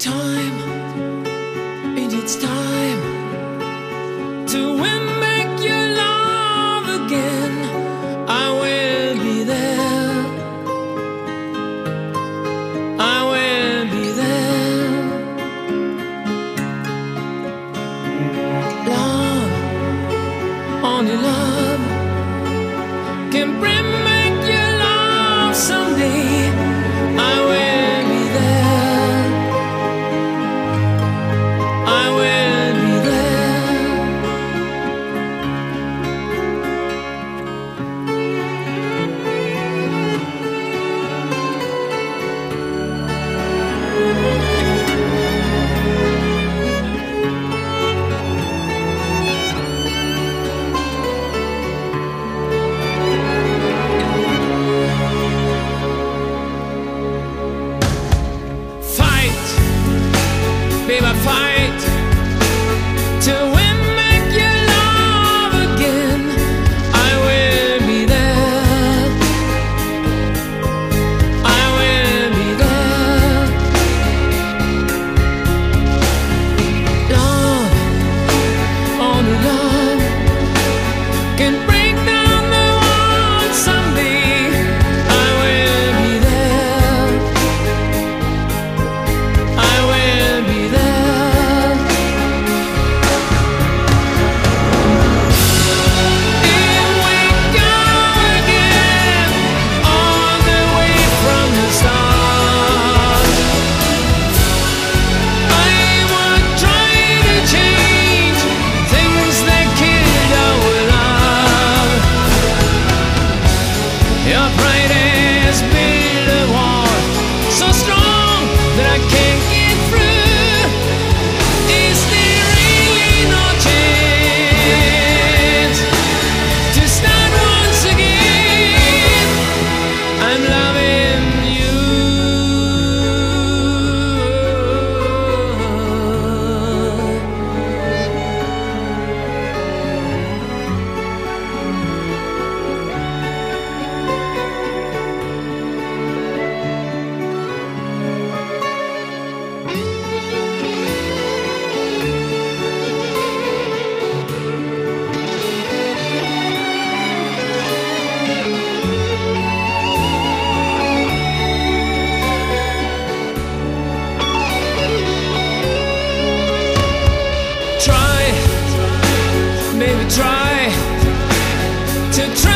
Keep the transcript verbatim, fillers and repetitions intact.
time, it is time to win back your love again. I will be there, I will be there. Love, only love can bring back your love someday. I will be there, I will be there. Fight, baby, fight to win back your love again. I will be there, I will be there. Love, only love can break down the walls someday. I will be there, I will be there. Here we go again, all the way from the start. I would try to change things that killed our love. Your pride has built a wall so strong that I can't get through. Is there really no chance to start once again? I'm loving you. Try, baby, try to try